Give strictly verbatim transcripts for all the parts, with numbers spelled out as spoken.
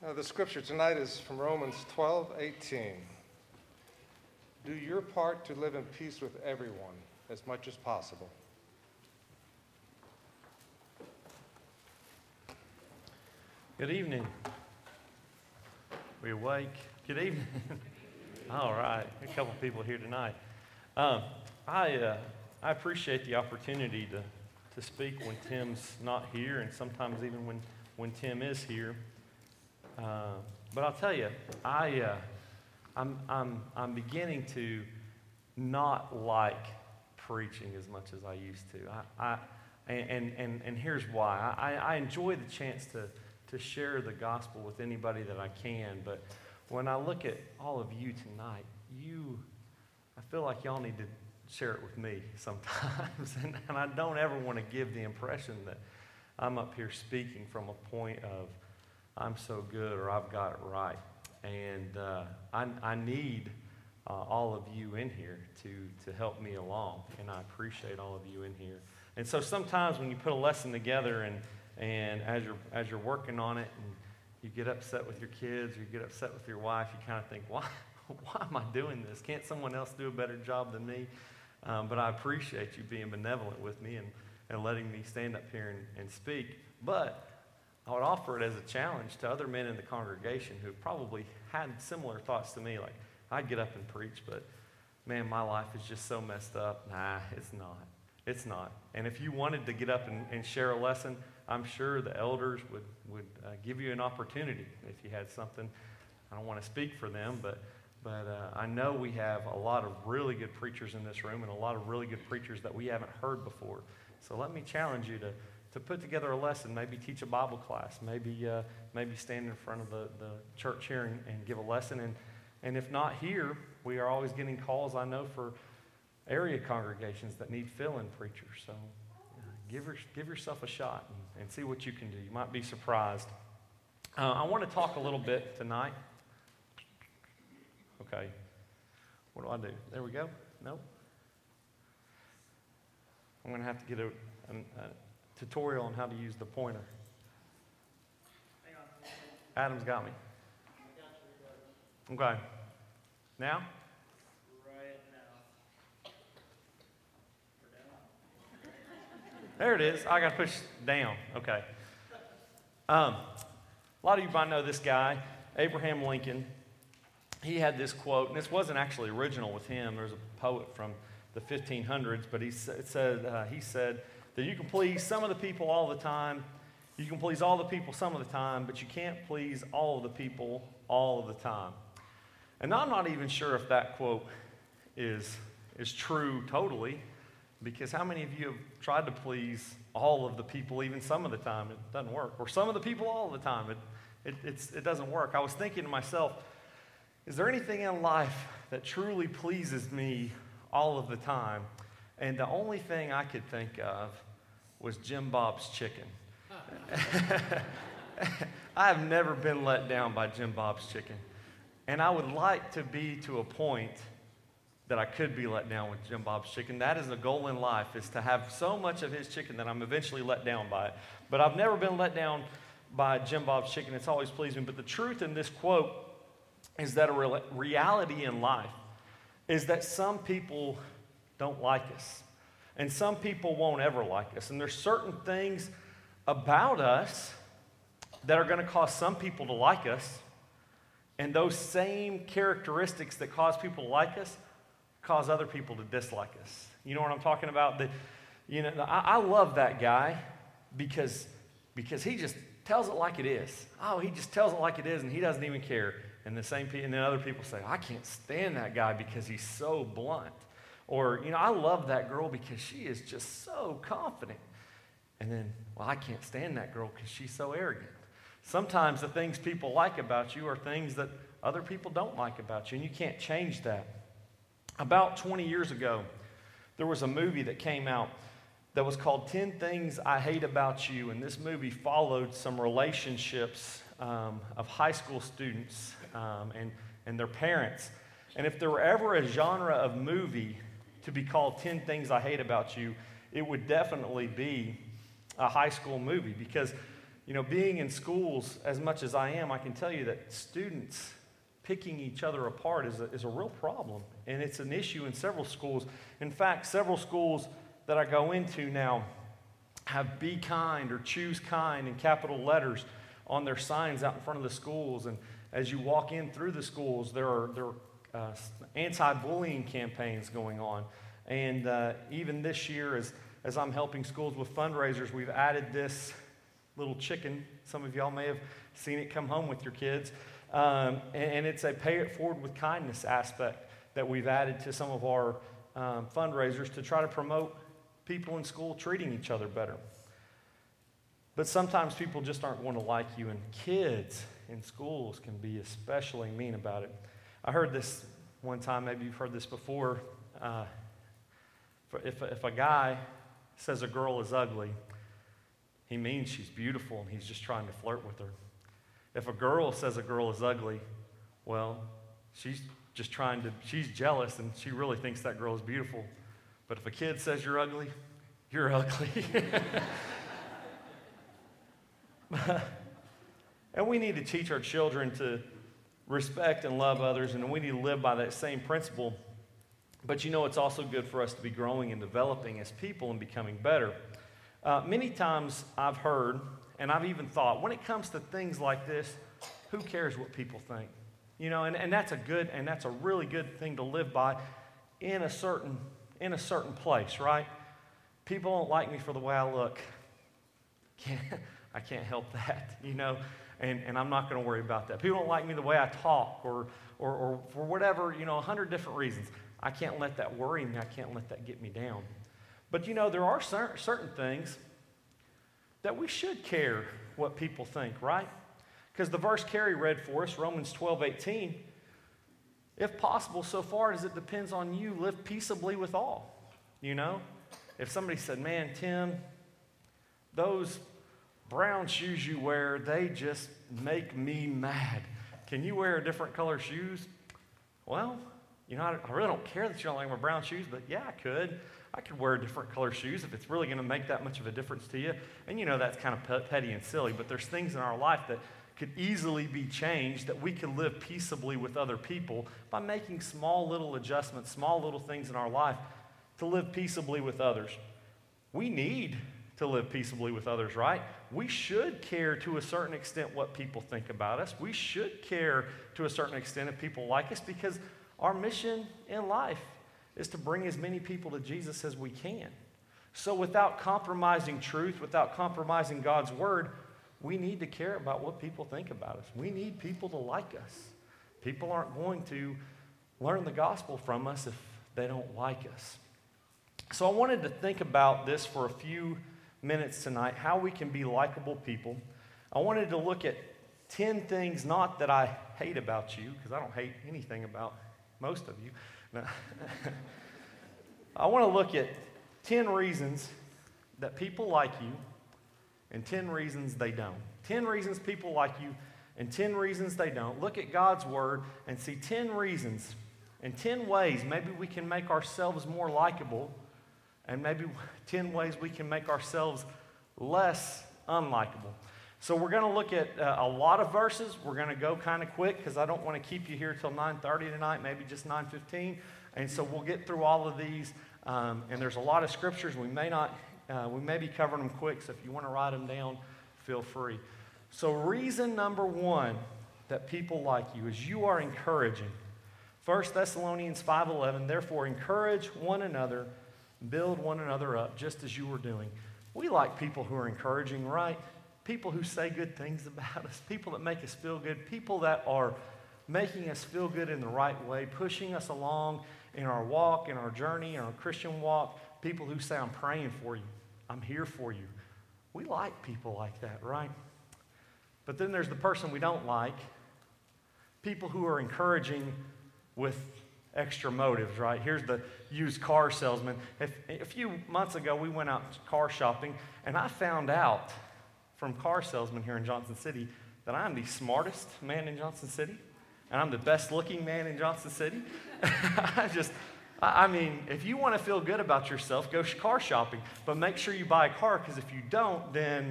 Uh, the scripture tonight is from Romans twelve eighteen. Do your part to live in peace with everyone as much as possible. Good evening. We awake? Good evening. All right, a couple people here tonight. Um, I uh, I appreciate the opportunity to to speak when Tim's not here, and sometimes even when when Tim is here. Uh, but I'll tell you, I uh, I'm I'm I'm beginning to not like preaching as much as I used to. I, I and and and here's why. I, I enjoy the chance to to share the gospel with anybody that I can, but when I look at all of you tonight, you, I feel like y'all need to share it with me sometimes, and, and I don't ever want to give the impression that I'm up here speaking from a point of I'm so good or I've got it right, and uh, I, I need uh, all of you in here to to help me along, and I appreciate all of you in here. And so sometimes when you put a lesson together and And as you're as you're working on it, and you get upset with your kids, or you get upset with your wife, you kind of think, why, why am I doing this? Can't someone else do a better job than me? Um, but I appreciate you being benevolent with me and, and letting me stand up here and, and speak. But I would offer it as a challenge to other men in the congregation who probably had similar thoughts to me, like, I'd get up and preach, but man, my life is just so messed up. Nah, it's not. It's not. And if you wanted to get up and, and share a lesson, I'm sure the elders would, would uh, give you an opportunity if you had something. I don't want to speak for them, but, but uh, I know we have a lot of really good preachers in this room and a lot of really good preachers that we haven't heard before. So let me challenge you to, to put together a lesson, maybe teach a Bible class, maybe uh, maybe stand in front of the, the church here and, and give a lesson. And, and if not here, we are always getting calls, I know, for area congregations that need fill-in preachers. So uh, give, your, give yourself a shot and, and see what you can do. You might be surprised. Uh, I want to talk a little bit tonight. Okay. What do I do? There we go. Nope. I'm going to have to get a, a, a tutorial on how to use the pointer. Adam's got me. Okay. Now? There it is. I got to push down. Okay. Um, a lot of you might know this guy, Abraham Lincoln. He had this quote, and this wasn't actually original with him. There's a poet from the fifteen hundreds, but he said, uh, he said that you can please some of the people all the time. You can please all the people some of the time, but you can't please all of the people all of the time. And I'm not even sure if that quote is, is true totally, because how many of you have tried to please all of the people, even some of the time? It doesn't work. Or some of the people all the time. It, it, it's, it doesn't work. I was thinking to myself, is there anything in life that truly pleases me all of the time? And the only thing I could think of was Jim Bob's Chicken. I have never been let down by Jim Bob's Chicken. And I would like to be to a point that I could be let down with Jim Bob's Chicken. That is the goal in life, is to have so much of his chicken that I'm eventually let down by it. But I've never been let down by Jim Bob's Chicken. It's always pleased me. But the truth in this quote is that a re- reality in life is that some people don't like us. And some people won't ever like us. And there's certain things about us that are going to cause some people to like us. And those same characteristics that cause people to like us cause other people to dislike us. You know what I'm talking about? The, you know, I, I love that guy because, because he just tells it like it is. Oh, he just tells it like it is, and he doesn't even care. And the same, and then other people say, I can't stand that guy because he's so blunt. Or, you know, I love that girl because she is just so confident. And then, well, I can't stand that girl because she's so arrogant. Sometimes the things people like about you are things that other people don't like about you, and you can't change that. About twenty years ago, there was a movie that came out that was called ten Things I Hate About You, and this movie followed some relationships um, of high school students um, and, and their parents. And if there were ever a genre of movie to be called ten Things I Hate About You, it would definitely be a high school movie, because you know, being in schools as much as I am, I can tell you that students picking each other apart is a, is a real problem. And it's an issue in several schools. In fact, several schools that I go into now have be kind or choose kind in capital letters on their signs out in front of the schools. And as you walk in through the schools, there are, there are uh, anti-bullying campaigns going on. And uh, even this year, as, as I'm helping schools with fundraisers, we've added this little chicken. Some of y'all may have seen it come home with your kids. Um, and, and it's a pay it forward with kindness aspect that we've added to some of our um, fundraisers to try to promote people in school treating each other better. But sometimes people just aren't going to like you, and kids in schools can be especially mean about it. I heard this one time, maybe you've heard this before. Uh, if, if a guy says a girl is ugly, he means she's beautiful and he's just trying to flirt with her. If a girl says a girl is ugly, well, she's just trying to, she's jealous and she really thinks that girl is beautiful. But if a kid says you're ugly, you're ugly. And we need to teach our children to respect and love others, and we need to live by that same principle. But you know, it's also good for us to be growing and developing as people and becoming better. Uh, many times I've heard, and I've even thought, when it comes to things like this, who cares what people think? You know, and, and that's a good, and that's a really good thing to live by in a certain, in a certain place, right? People don't like me for the way I look. Can't, I can't help that, you know, and, and I'm not going to worry about that. People don't like me the way I talk or, or, or for whatever, you know, a hundred different reasons. I can't let that worry me. I can't let that get me down. But, you know, there are cer- certain things that we should care what people think, right? Because the verse Carrie read for us, Romans twelve eighteen, if possible, so far as it depends on you, live peaceably with all, you know? If somebody said, man, Tim, those brown shoes you wear, they just make me mad. Can you wear a different color shoes? Well, you know, I, I really don't care that you don't like my brown shoes, but yeah, I could. I could wear different color shoes if it's really going to make that much of a difference to you. And you know, that's kind of petty and silly, but there's things in our life that could easily be changed, that we can live peaceably with other people by making small little adjustments, small little things in our life to live peaceably with others. We need to live peaceably with others, right? We should care to a certain extent what people think about us. We should care to a certain extent if people like us, because our mission in life is to bring as many people to Jesus as we can. So without compromising truth, without compromising God's word, we need to care about what people think about us. We need people to like us. People aren't going to learn the gospel from us if they don't like us. So I wanted to think about this for a few minutes tonight, how we can be likable people. I wanted to look at ten things, not that I hate about you, because I don't hate anything about most of you. No. I want to look at ten reasons that people like you and ten reasons they don't. ten reasons people like you and ten reasons they don't. Look at God's word and see ten reasons and ten ways maybe we can make ourselves more likable, and maybe ten ways we can make ourselves less unlikable. So we're going to look at uh, a lot of verses. We're going to go kind of quick because I don't want to keep you here till nine thirty tonight, maybe just nine fifteen. And so we'll get through all of these. Um, and there's a lot of scriptures. We may not, uh, we may be covering them quick. So if you want to write them down, feel free. So reason number one that people like you is you are encouraging. First Thessalonians five eleven, therefore encourage one another, build one another up, just as you were doing. We like people who are encouraging, right? People who say good things about us, people that make us feel good, people that are making us feel good in the right way, pushing us along in our walk, in our journey, in our Christian walk, people who say, I'm praying for you, I'm here for you. We like people like that, right? But then there's the person we don't like, people who are encouraging with extra motives, right? Here's the used car salesman. If, a few months ago, we went out car shopping, and I found out from car salesmen here in Johnson City that I'm the smartest man in Johnson City, and I'm the best looking man in Johnson City. I just, I mean, if you want to feel good about yourself, go car shopping, but make sure you buy a car, because if you don't, then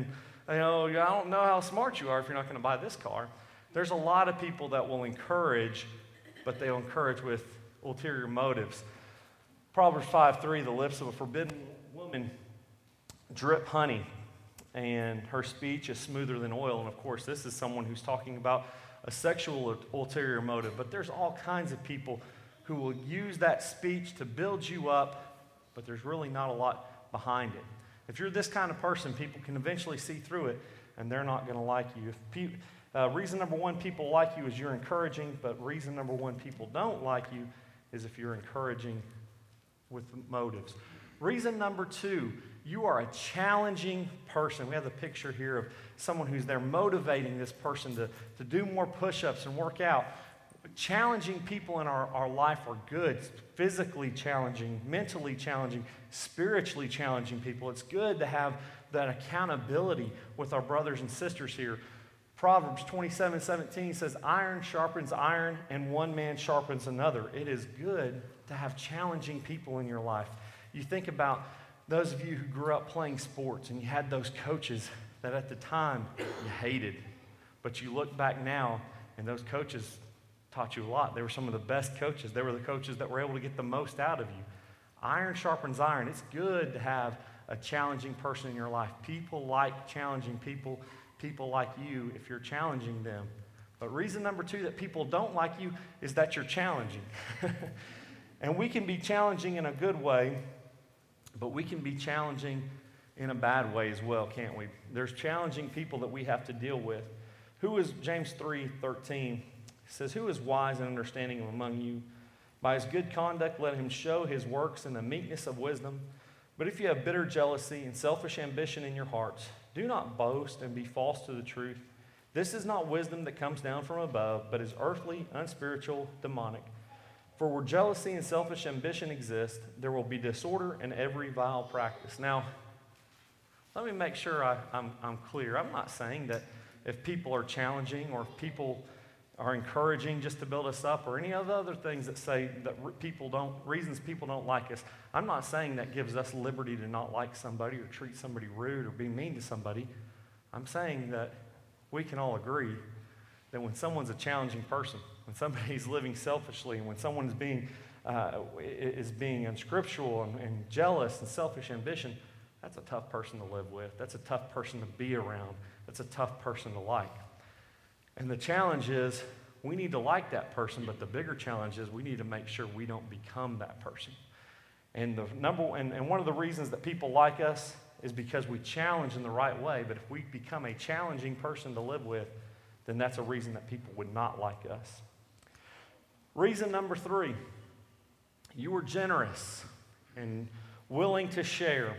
you know, I don't know how smart you are if you're not going to buy this car. There's a lot of people that will encourage, but they'll encourage with ulterior motives. Proverbs five three, the lips of a forbidden woman drip honey, and her speech is smoother than oil. And of course, this is someone who's talking about a sexual ulterior motive. But there's all kinds of people who will use that speech to build you up, but there's really not a lot behind it. If you're this kind of person, people can eventually see through it, and they're not going to like you. If pe- uh, reason number one people like you is you're encouraging, but reason number one people don't like you is if you're encouraging with motives. Reason number two, you are a challenging person. We have the picture here of someone who's there motivating this person to, to do more push-ups and work out. Challenging people in our, our life are good. Physically challenging, mentally challenging, spiritually challenging people. It's good to have that accountability with our brothers and sisters here. Proverbs twenty-seven seventeen says, iron sharpens iron and one man sharpens another. It is good to have challenging people in your life. You think about those of you who grew up playing sports and you had those coaches that at the time you hated, but you look back now and those coaches taught you a lot. They were some of the best coaches. They were the coaches that were able to get the most out of you. Iron sharpens iron. It's good to have a challenging person in your life. People like challenging people. People like you if you're challenging them. But reason number two that people don't like you is that you're challenging. And we can be challenging in a good way, but we can be challenging in a bad way as well, can't we? There's challenging people that we have to deal with. Who is, James three thirteen says, who is wise and understanding among you? By his good conduct let him show his works in the meekness of wisdom. But if you have bitter jealousy and selfish ambition in your hearts, do not boast and be false to the truth. This is not wisdom that comes down from above, but is earthly, unspiritual, demonic. For where jealousy and selfish ambition exist, there will be disorder and every vile practice. Now, let me make sure I, I'm, I'm clear. I'm not saying that if people are challenging or if people are encouraging just to build us up or any of the other things that say that people don't, reasons people don't like us, I'm not saying that gives us liberty to not like somebody or treat somebody rude or be mean to somebody. I'm saying that we can all agree that when someone's a challenging person, when somebody's living selfishly, and when someone is being, uh, is being unscriptural and, and jealous and selfish ambition, that's a tough person to live with. That's a tough person to be around. That's a tough person to like. And the challenge is we need to like that person, but the bigger challenge is we need to make sure we don't become that person. And the number and, and one of the reasons that people like us is because we challenge in the right way. But if we become a challenging person to live with, then that's a reason that people would not like us. Reason number three, you were generous and willing to share.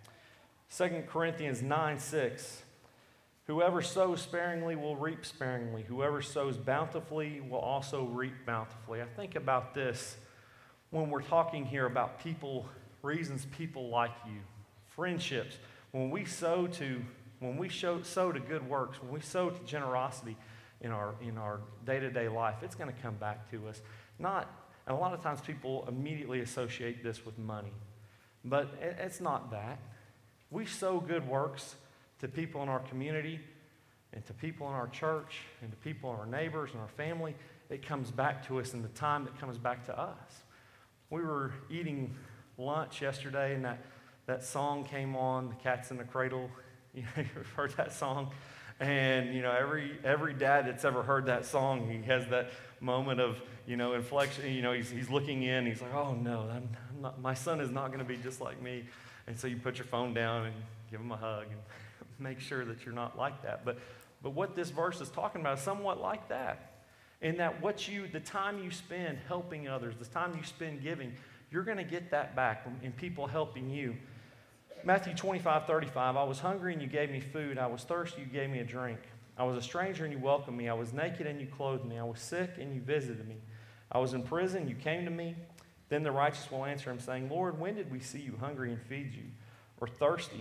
Second Corinthians nine six. Whoever sows sparingly will reap sparingly. Whoever sows bountifully will also reap bountifully. I think about this when we're talking here about people, reasons people like you, friendships. When we sow to, when we show, sow to good works, when we sow to generosity in our in our day-to-day life, it's going to come back to us. Not, and a lot of times people immediately associate this with money, but it, it's not that. We sow good works to people in our community and to people in our church and to people in our neighbors and our family. It comes back to us in the time that comes back to us. We were eating lunch yesterday and that, that song came on, The Cat's in the Cradle. You know, you've heard that song? And, you know, every every dad that's ever heard that song, he has that moment of, you know, inflection. You know, he's, he's looking in, he's like, oh no, I'm, I'm not, my son is not going to be just like me. And so you put your phone down and give him a hug and make sure that you're not like that. But but what this verse is talking about is somewhat like that. In that what you, the time you spend helping others, the time you spend giving, you're going to get that back in people helping you. Matthew twenty-five thirty-five, I was hungry and you gave me food. I was thirsty, you gave me a drink. I was a stranger and you welcomed me. I was naked and you clothed me. I was sick and you visited me. I was in prison, you came to me. Then the righteous will answer him, saying, Lord, when did we see you hungry and feed you, or thirsty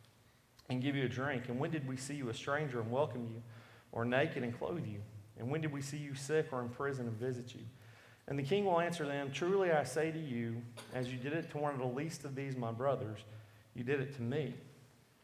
and give you a drink? And when did we see you a stranger and welcome you, or naked and clothe you? And when did we see you sick or in prison and visit you? And the king will answer them, truly I say to you, as you did it to one of the least of these my brothers, you did it to me.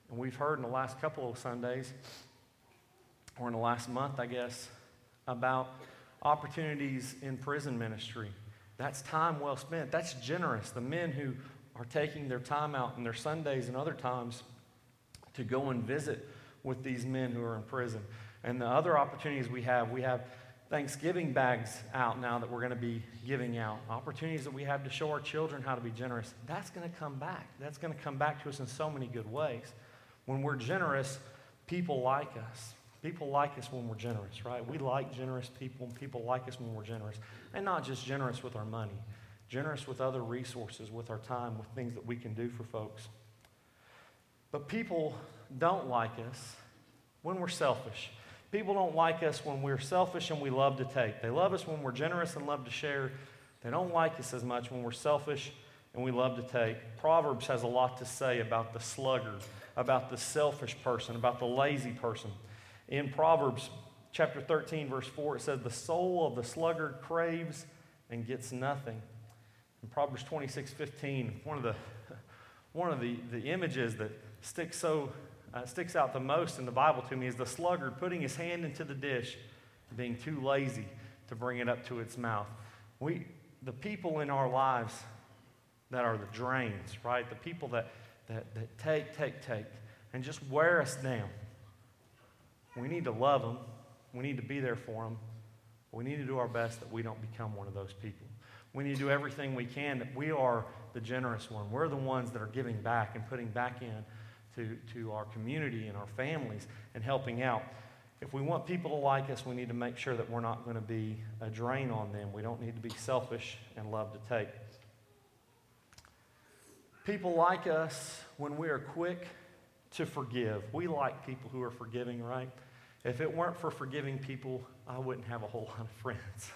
And we've heard in the last couple of Sundays, or in the last month, I guess, about opportunities in prison ministry. That's time well spent. That's generous. The men who are taking their time out in their Sundays and other times to go and visit with these men who are in prison. And the other opportunities we have, we have Thanksgiving bags out now that we're going to be giving out. Opportunities that we have to show our children how to be generous. That's going to come back. That's going to come back to us in so many good ways. When we're generous, people like us. People like us when we're generous, right? We like generous people, and people like us when we're generous. And not just generous with our money, generous with other resources, with our time, with things that we can do for folks. But people don't like us when we're selfish. People don't like us when we're selfish and we love to take. They love us when we're generous and love to share. They don't like us as much when we're selfish and we love to take. Proverbs has a lot to say about the sluggard, about the selfish person, about the lazy person. In Proverbs chapter thirteen, verse four, it says, the soul of the sluggard craves and gets nothing. In Proverbs twenty-six fifteen, one of the, one of the, the images that sticks, so, uh, sticks out the most in the Bible to me is the sluggard putting his hand into the dish, being too lazy to bring it up to its mouth. We, the people in our lives that are the drains, right? The people that, that, that take, take, take, and just wear us down. We need to love them. We need to be there for them. We need to do our best that we don't become one of those people. We need to do everything we can that we are the generous one. We're the ones that are giving back and putting back in to, to our community and our families and helping out. If we want people to like us, we need to make sure that we're not going to be a drain on them. We don't need to be selfish and love to take. People like us when we are quick to forgive. We like people who are forgiving, right? If it weren't for forgiving people, I wouldn't have a whole lot of friends.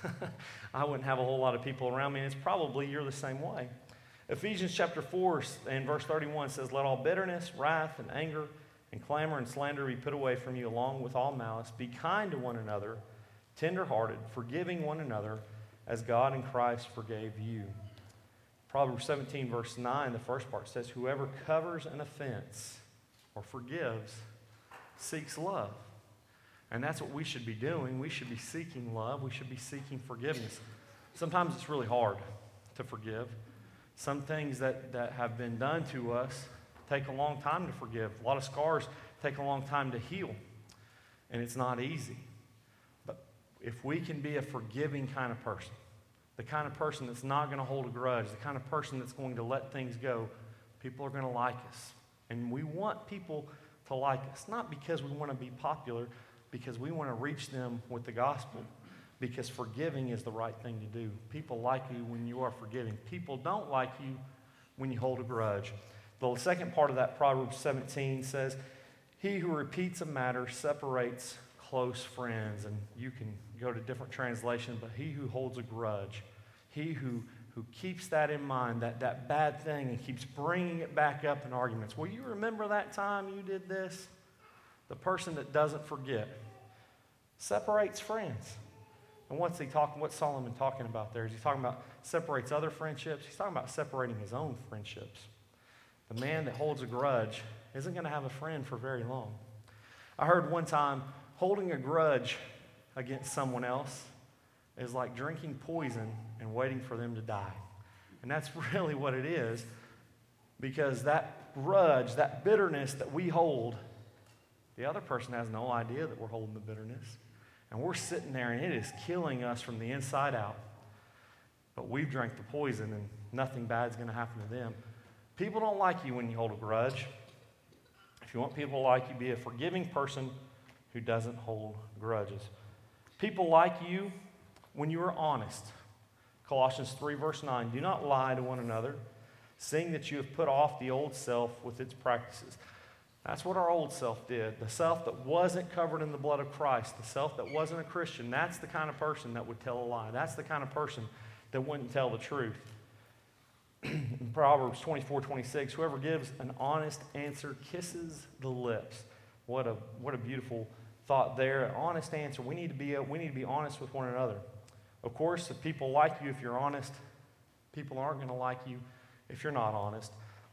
I wouldn't have a whole lot of people around me, and it's probably you're the same way. Ephesians chapter four and verse thirty-one says, let all bitterness, wrath, and anger, and clamor and slander be put away from you along with all malice. Be kind to one another, tender-hearted, forgiving one another, as God in Christ forgave you. Proverbs seventeen verse nine, the first part says, whoever covers an offense or forgives seeks love. And that's what we should be doing. We should be seeking love. We should be seeking forgiveness. Sometimes it's really hard to forgive. Some things that, that have been done to us take a long time to forgive. A lot of scars take a long time to heal. And it's not easy. But if we can be a forgiving kind of person, the kind of person that's not going to hold a grudge, the kind of person that's going to let things go, people are going to like us. And we want people to like us, not because we want to be popular, because we want to reach them with the gospel, because forgiving is the right thing to do. People like you when you are forgiving. People don't like you when you hold a grudge. The second part of that Proverbs seventeen says, he who repeats a matter separates close friends. And you can go to different translations, but he who holds a grudge, he who, who keeps that in mind, that, that bad thing, and keeps bringing it back up in arguments. Well, you remember that time you did this? The person that doesn't forget separates friends. And what's he talking? What's Solomon talking about there? Is he talking about separates other friendships? He's talking about separating his own friendships. The man that holds a grudge isn't going to have a friend for very long. I heard one time holding a grudge against someone else is like drinking poison and waiting for them to die. And that's really what it is, because that grudge, that bitterness that we hold, the other person has no idea that we're holding the bitterness. And we're sitting there and it is killing us from the inside out. But we've drank the poison and nothing bad is going to happen to them. People don't like you when you hold a grudge. If you want people to like you, be a forgiving person who doesn't hold grudges. People like you when you are honest. Colossians three verse nine, do not lie to one another, seeing that you have put off the old self with its practices. That's what our old self did. The self that wasn't covered in the blood of Christ, the self that wasn't a Christian, that's the kind of person that would tell a lie. That's the kind of person that wouldn't tell the truth. In Proverbs twenty-four twenty-six, whoever gives an honest answer kisses the lips. What a what a beautiful thought there. An honest answer. We need to be we need to be honest with one another. Of course, if people like you if you're honest, people aren't going to like you if you're not honest.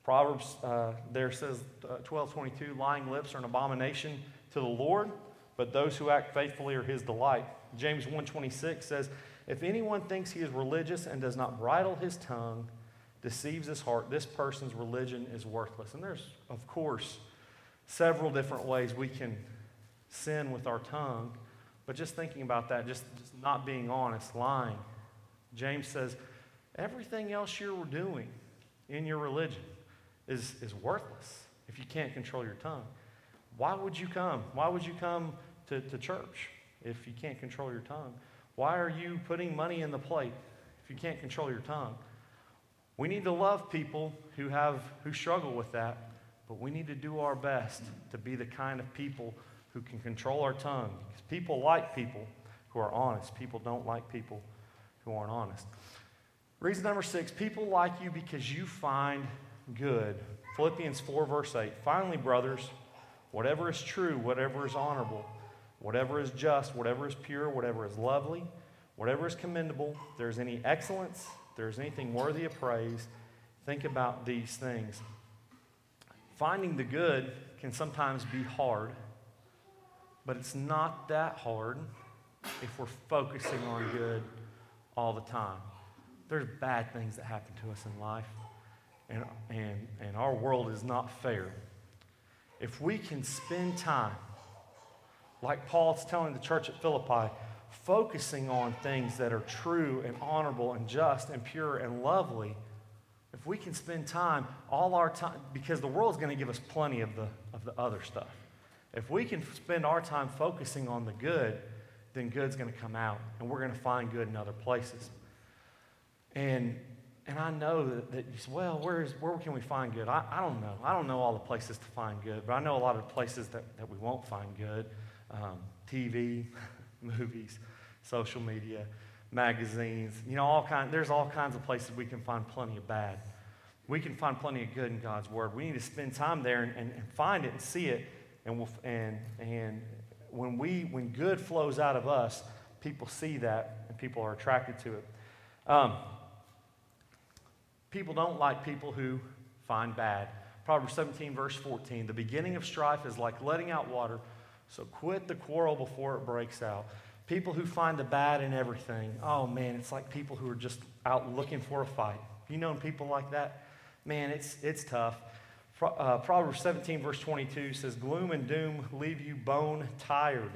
Proverbs uh, there says, uh, twelve twenty-two, lying lips are an abomination to the Lord, but those who act faithfully are his delight. James one twenty-six says, if anyone thinks he is religious and does not bridle his tongue, deceives his heart, this person's religion is worthless. And there's, of course, several different ways we can sin with our tongue, but just thinking about that, just, just not being honest, lying. James says, everything else you're doing in your religion is, is worthless if you can't control your tongue. Why would you come? Why would you come to, to church if you can't control your tongue? Why are you putting money in the plate if you can't control your tongue? We need to love people who have who struggle with that, but we need to do our best to be the kind of people who can control our tongue. Because people like people who are honest. People don't like people who aren't honest. Reason number six, people like you because you find good. Philippians four, verse eight. Finally, brothers, whatever is true, whatever is honorable, whatever is just, whatever is pure, whatever is lovely, whatever is commendable, if there's any excellence, if there's anything worthy of praise, think about these things. Finding the good can sometimes be hard, but it's not that hard if we're focusing on good all the time. There's bad things that happen to us in life, and, and, and our world is not fair. If we can spend time, like Paul's telling the church at Philippi, focusing on things that are true and honorable and just and pure and lovely, if we can spend time, all our time, because the world's going to give us plenty of the, of the other stuff. If we can spend our time focusing on the good, then good's going to come out, and we're going to find good in other places. And and I know that, that you say, well, where, is, where can we find good? I, I don't know. I don't know all the places to find good, but I know a lot of places that, that we won't find good. Um, T V, movies, social media, magazines, you know, all kind. There's all kinds of places we can find plenty of bad. We can find plenty of good in God's Word. We need to spend time there and, and, and find it and see it, and we'll, and and when we when good flows out of us, people see that and people are attracted to it. Um, people don't like people who find bad. Proverbs seventeen, verse fourteen, the beginning of strife is like letting out water, so quit the quarrel before it breaks out. People who find the bad in everything, oh man, it's like people who are just out looking for a fight. You know people like that? Man, it's it's tough. Uh, Proverbs seventeen, verse twenty-two says, gloom and doom leave you bone tired.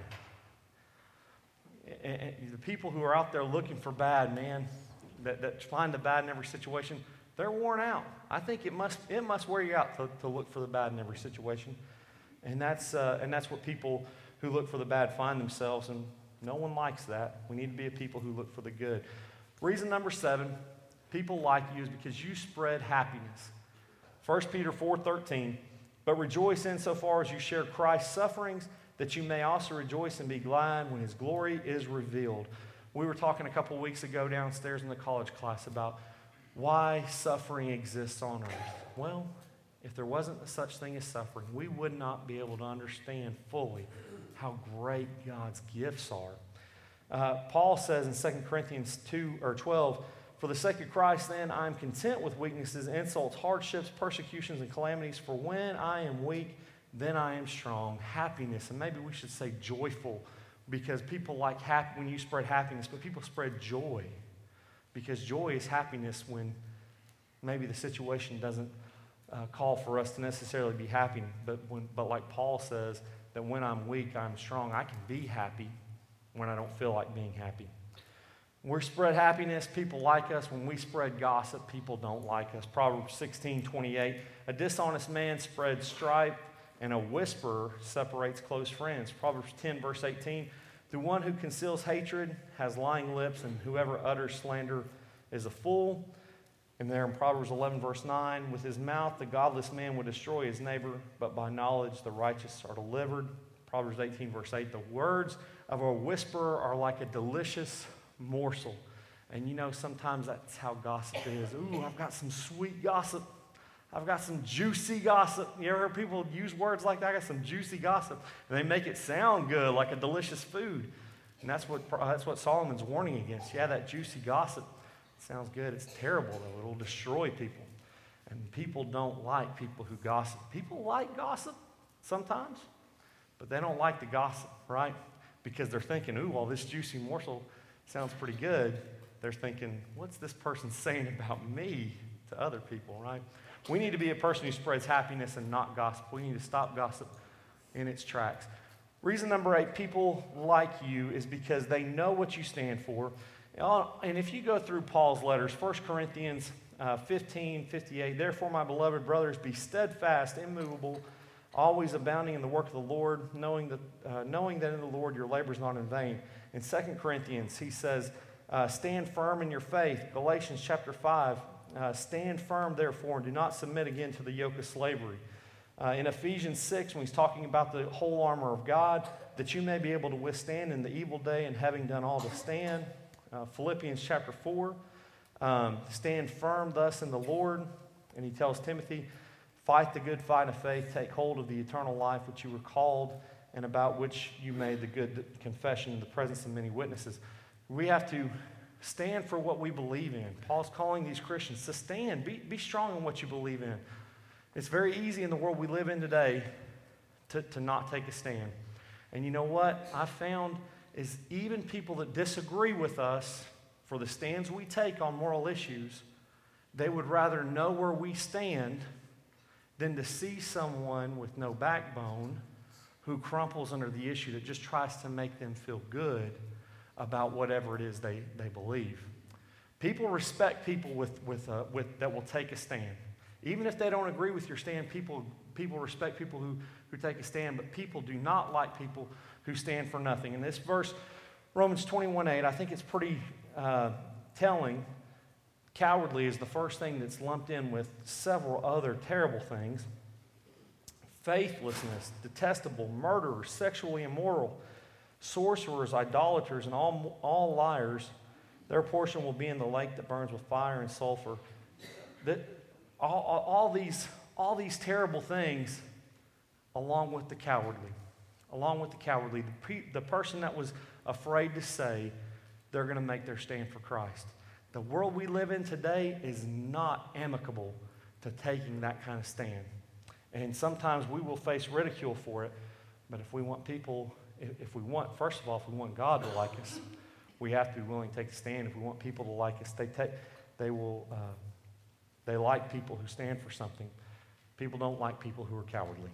And, and the people who are out there looking for bad, man, that, that find the bad in every situation, they're worn out. I think it must it must wear you out to, to look for the bad in every situation. And that's uh, and that's what people who look for the bad find themselves, and no one likes that. We need to be a people who look for the good. Reason number seven, people like you is because you spread happiness. First Peter four thirteen, but rejoice insofar as you share Christ's sufferings, that you may also rejoice and be glad when his glory is revealed. We were talking a couple weeks ago downstairs in the college class about why suffering exists on earth. Well, if there wasn't such thing as suffering, we would not be able to understand fully how great God's gifts are. Uh, Paul says in Second Corinthians two or twelve, for the sake of Christ, then, I am content with weaknesses, insults, hardships, persecutions, and calamities. For when I am weak, then I am strong. Happiness, and maybe we should say joyful, because people like happy when you spread happiness, but people spread joy, because joy is happiness when maybe the situation doesn't uh, call for us to necessarily be happy. But when, but like Paul says, that when I'm weak, I'm strong. I can be happy when I don't feel like being happy. We spread happiness, people like us. When we spread gossip, people don't like us. Proverbs sixteen twenty-eight, a dishonest man spreads strife, and a whisperer separates close friends. Proverbs ten, verse eighteen, the one who conceals hatred has lying lips, and whoever utters slander is a fool. And there in Proverbs eleven, verse nine, with his mouth the godless man would destroy his neighbor, but by knowledge the righteous are delivered. Proverbs eighteen, verse eight, the words of a whisperer are like a delicious morsel. And you know, sometimes that's how gossip is. Ooh, I've got some sweet gossip. I've got some juicy gossip. You ever heard people use words like that? I got some juicy gossip. And they make it sound good, like a delicious food. And that's what that's what Solomon's warning against. Yeah, that juicy gossip sounds good. It's terrible, though. It'll destroy people. And people don't like people who gossip. People like gossip sometimes, but they don't like the gossip, right? Because they're thinking, ooh, well, this juicy morsel sounds pretty good. They're thinking, what's this person saying about me to other people, right? We need to be a person who spreads happiness and not gossip. We need to stop gossip in its tracks. Reason number eight, people like you is because they know what you stand for. And if you go through Paul's letters, First Corinthians uh, fifteen, fifty-eight, therefore, my beloved brothers, be steadfast, immovable, always abounding in the work of the Lord, knowing that, uh, knowing that in the Lord your labor is not in vain. In Second Corinthians, he says, uh, stand firm in your faith. Galatians chapter five, uh, stand firm, therefore, and do not submit again to the yoke of slavery. Uh, in Ephesians six, when he's talking about the whole armor of God, that you may be able to withstand in the evil day, and having done all to stand. Uh, Philippians chapter four, um, stand firm thus in the Lord. And he tells Timothy, fight the good fight of faith, take hold of the eternal life which you were called, and about which you made the good confession in the presence of many witnesses. We have to stand for what we believe in. Paul's calling these Christians to stand. Be, be strong in what you believe in. It's very easy in the world we live in today to, to not take a stand. And you know what I found is even people that disagree with us for the stands we take on moral issues, they would rather know where we stand than to see someone with no backbone who crumples under the issue that just tries to make them feel good about whatever it is they, they believe. People respect people with, with, uh, with, that will take a stand. Even if they don't agree with your stand, people, people respect people who, who take a stand, but people do not like people who stand for nothing. In this verse, Romans twenty-one eight, I think it's pretty uh, telling. Cowardly is the first thing that's lumped in with several other terrible things. Faithlessness, detestable, murderers, sexually immoral, sorcerers, idolaters, and all, all liars, their portion will be in the lake that burns with fire and sulfur. That all, all, all these, all these terrible things, along with the cowardly, along with the cowardly, the, pe- the person that was afraid to say they're going to make their stand for Christ. The world we live in today is not amicable to taking that kind of stand. And sometimes we will face ridicule for it, but if we want people, if, if we want, first of all, if we want God to like us, we have to be willing to take a stand. If we want people to like us, they take, they will, uh, they like people who stand for something. People don't like people who are cowardly.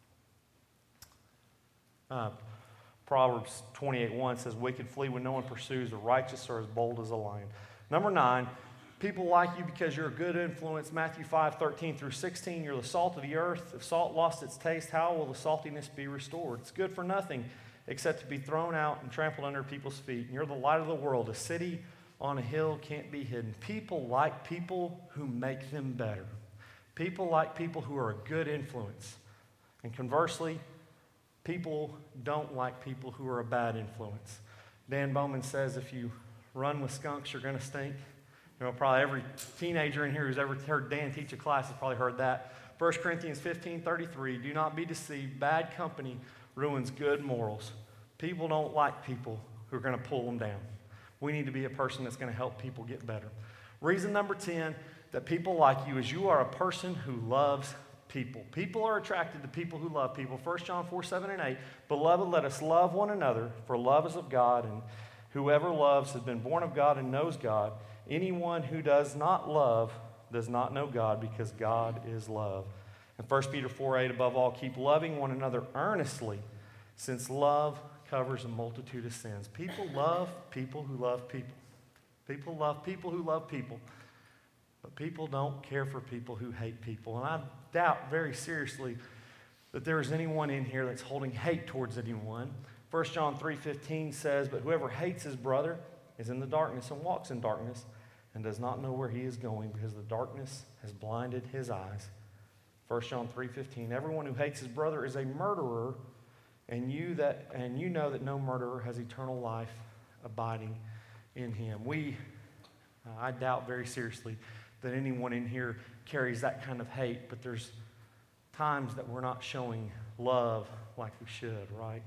Uh, Proverbs twenty-eight one says, wicked flee when no one pursues, the righteous are as bold as a lion. Number nine, people like you because you're a good influence. Matthew five thirteen through sixteen, you're the salt of the earth. If salt lost its taste, how will the saltiness be restored? It's good for nothing except to be thrown out and trampled under people's feet. And you're the light of the world. A city on a hill can't be hidden. People like people who make them better. People like people who are a good influence. And conversely, people don't like people who are a bad influence. Dan Bowman says if you run with skunks, you're going to stink. You know, probably every teenager in here who's ever heard Dan teach a class has probably heard that. First Corinthians fifteen thirty-three, do not be deceived. Bad company ruins good morals. People don't like people who are going to pull them down. We need to be a person that's going to help people get better. Reason number ten that people like you is you are a person who loves people. People are attracted to people who love people. First John four, seven, and eight. Beloved, let us love one another, for love is of God, and whoever loves has been born of God and knows God. Anyone who does not love does not know God, because God is love. And First Peter four, eight, above all, keep loving one another earnestly, since love covers a multitude of sins. People love people who love people. People love people who love people. But people don't care for people who hate people. And I doubt very seriously that there is anyone in here that's holding hate towards anyone. First John three fifteen says, but whoever hates his brother is in the darkness and walks in darkness and does not know where he is going, because the darkness has blinded his eyes. First John three fifteen, everyone who hates his brother is a murderer, and you that and you know that no murderer has eternal life abiding in him. We, uh, I doubt very seriously that anyone in here carries that kind of hate, but there's times that we're not showing love like we should, right?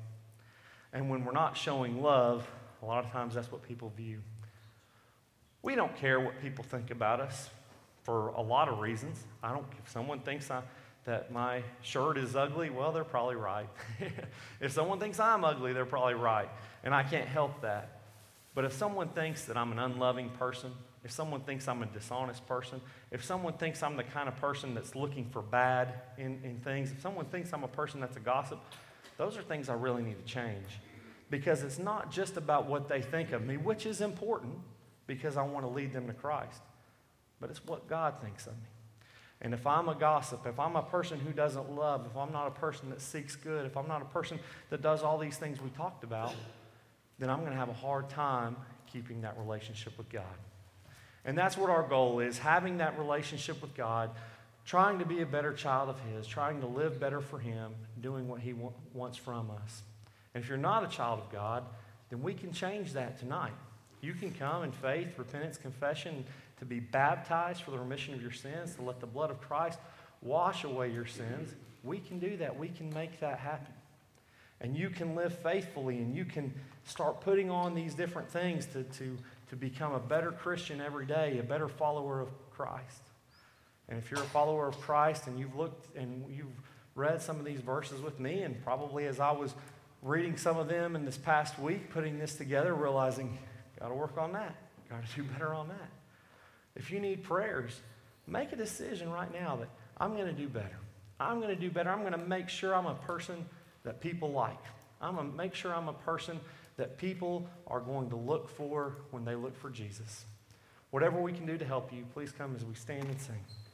And when we're not showing love, a lot of times that's what people view. We don't care what people think about us. for a lot of reasons. I don't, if someone thinks I, that my shirt is ugly, well, they're probably right. If someone thinks I'm ugly, they're probably right. And I can't help that. But if someone thinks that I'm an unloving person, if someone thinks I'm a dishonest person, if someone thinks I'm the kind of person that's looking for bad in, in things, if someone thinks I'm a person that's a gossip, those are things I really need to change. Because it's not just about what they think of me, which is important because I want to lead them to Christ, but it's what God thinks of me. And if I'm a gossip, if I'm a person who doesn't love, if I'm not a person that seeks good, if I'm not a person that does all these things we talked about, then I'm going to have a hard time keeping that relationship with God. And that's what our goal is, having that relationship with God, trying to be a better child of His, trying to live better for Him, doing what He wa- wants from us. And if you're not a child of God, then we can change that tonight. You can come in faith, repentance, confession, to be baptized for the remission of your sins, to let the blood of Christ wash away your sins. We can do that. We can make that happen. And you can live faithfully, and you can start putting on these different things to, to, to become a better Christian every day, a better follower of Christ. And if you're a follower of Christ and you've looked and you've read some of these verses with me, and probably as I was reading some of them in this past week, putting this together, realizing, got to work on that, got to do better on that. If you need prayers, make a decision right now that I'm going to do better. I'm going to do better. I'm going to make sure I'm a person that people like. I'm going to make sure I'm a person that people are going to look for when they look for Jesus. Whatever we can do to help you, please come as we stand and sing.